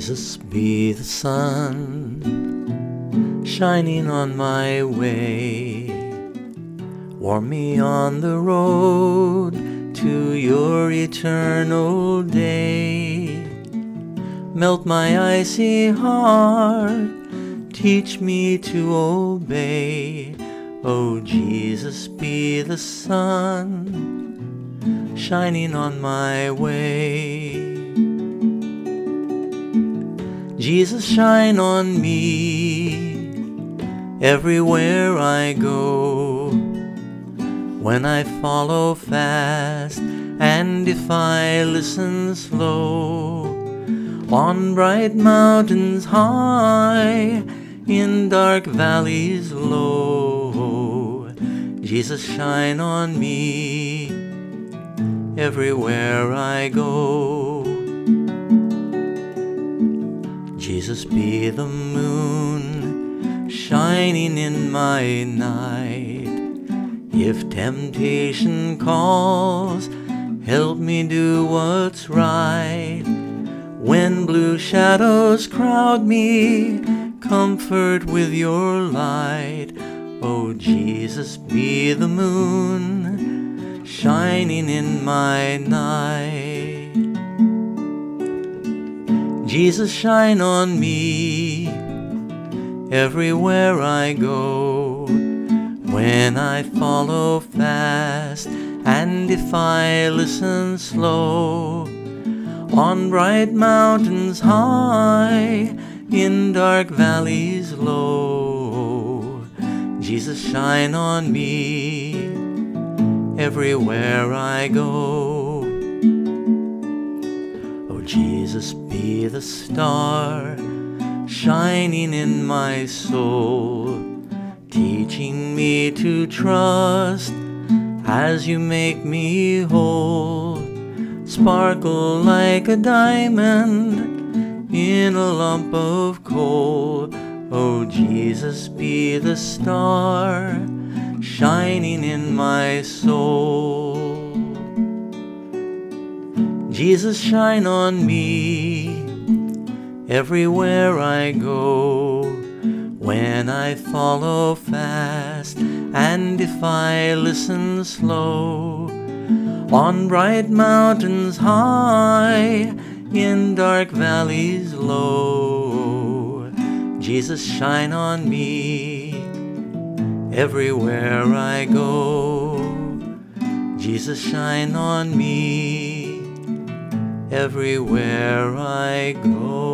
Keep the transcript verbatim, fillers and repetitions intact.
Jesus, be the sun shining on my way. Warm me on the road to your eternal day. Melt my icy heart, teach me to obey. Oh, Jesus, be the sun shining on my way. Jesus, shine on me everywhere I go. When I follow fast and if I listen slow, on bright mountains high, in dark valleys low, Jesus, shine on me everywhere I go. Jesus, be the moon shining in my night. If temptation calls, help me do what's right. When blue shadows crowd me, comfort with your light. Oh, Jesus, be the moon shining in my night. Jesus, shine on me everywhere I go. When I follow fast and if I listen slow, on bright mountains high, in dark valleys low, Jesus, shine on me everywhere I go. Oh, Jesus, be the star shining in my soul, teaching me to trust as you make me whole. Sparkle like a diamond in a lump of coal. Oh, Jesus, be the star shining in my soul. Jesus, shine on me everywhere I go. When I follow fast and if I listen slow, on bright mountains high, in dark valleys low, Jesus, shine on me everywhere I go. Jesus, shine on me everywhere I go.